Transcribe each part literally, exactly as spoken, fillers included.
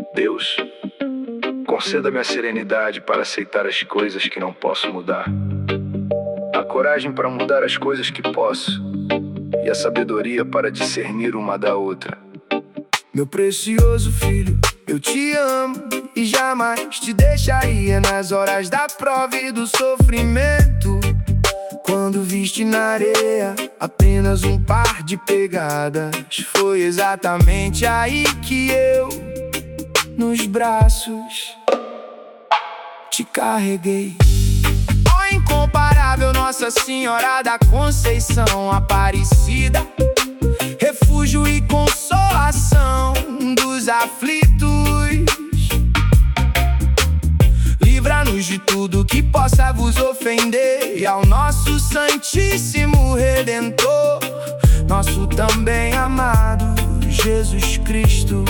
Deus, conceda-me a serenidade para aceitar as coisas que não posso mudar, a coragem para mudar as coisas que posso e a sabedoria para discernir uma da outra. Meu precioso filho, eu te amo e jamais te deixaria nas horas da prova e do sofrimento. Quando viste na areia apenas um par de pegadas, foi exatamente aí que eu, nos braços, te carreguei. Ó incomparável Nossa Senhora da Conceição Aparecida, refúgio e consolação dos aflitos, livra-nos de tudo que possa vos ofender, e ao nosso Santíssimo Redentor, nosso também amado Jesus Cristo,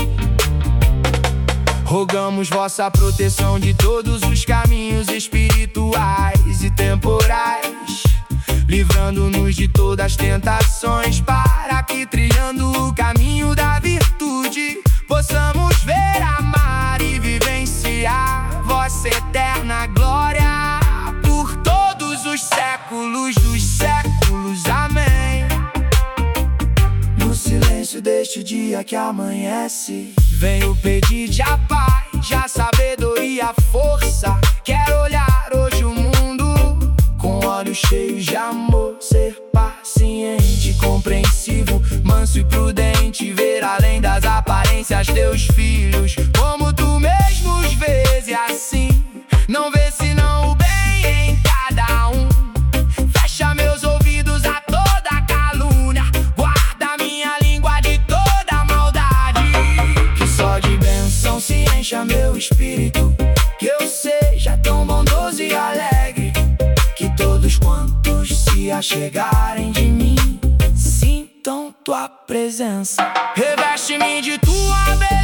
rogamos vossa proteção de todos os caminhos espirituais e temporais, livrando-nos de todas as tentações, para que trilhando o caminho da virtude possamos ver, amar e vivenciar vossa eterna glória por todos os séculos dos séculos. Amém. No silêncio deste dia que amanhece, venho pedir-te a paz, a sabedoria, a força. Quero olhar hoje o mundo com olhos cheios de amor, ser paciente, compreensivo, manso e prudente, ver além das aparências teus filhos, como tu mesmo os vês, e assim não vê senão o bem em cada um. Fecha meus ouvidos a toda calúnia, guarda minha língua de toda maldade, que só de bênção se encha meu espírito, que eu seja tão bondoso e alegre, que todos quantos se achegarem de mim sintam tua presença. Reveste-me de tua beleza,